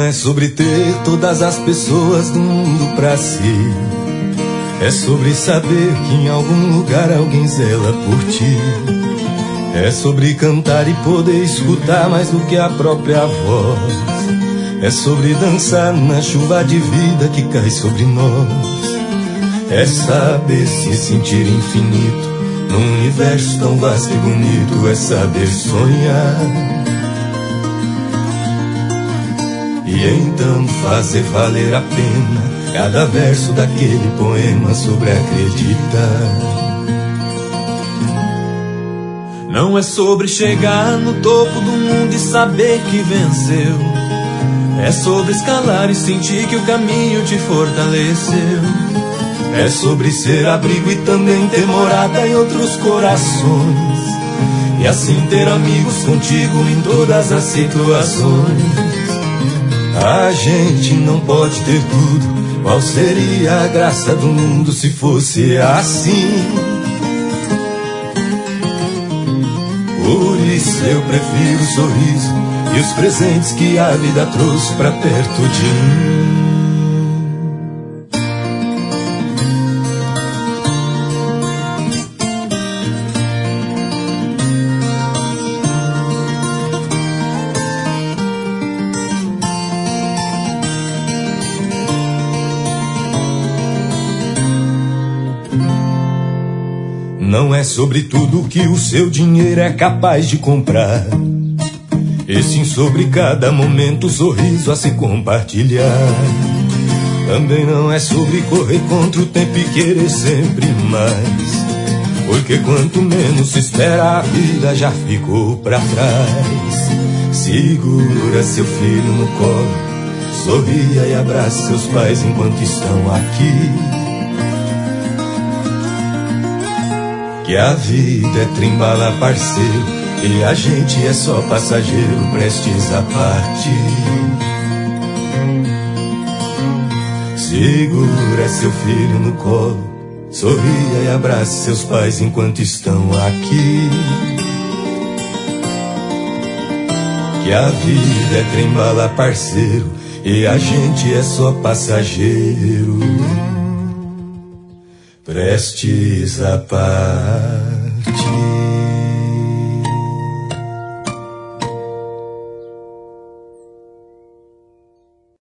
é sobre ter todas as pessoas do mundo pra si. É sobre saber que em algum lugar alguém zela por ti. É sobre cantar e poder escutar mais do que a própria voz. É sobre dançar na chuva de vida que cai sobre nós. É saber se sentir infinito num universo tão vasto e bonito. É saber sonhar e então fazer valer a pena cada verso daquele poema sobre acreditar. Não é sobre chegar no topo do mundo e saber que venceu. É sobre escalar e sentir que o caminho te fortaleceu. É sobre ser abrigo e também ter morada em outros corações. E assim ter amigos contigo em todas as situações. A gente não pode ter tudo. Qual seria a graça do mundo se fosse assim? Por isso eu prefiro o sorriso e os presentes que a vida trouxe pra perto de mim. Não é sobre tudo que o seu dinheiro é capaz de comprar, e sim sobre cada momento o sorriso a se compartilhar. Também não é sobre correr contra o tempo e querer sempre mais, porque quanto menos se espera a vida já ficou pra trás. Segura seu filho no colo, sorria e abraça seus pais enquanto estão aqui. Que a vida é trem-bala, parceiro, e a gente é só passageiro, prestes a partir. Segura seu filho no colo, sorria e abrace seus pais enquanto estão aqui. Que a vida é trem-bala, parceiro, e a gente é só passageiro, prestes a partir.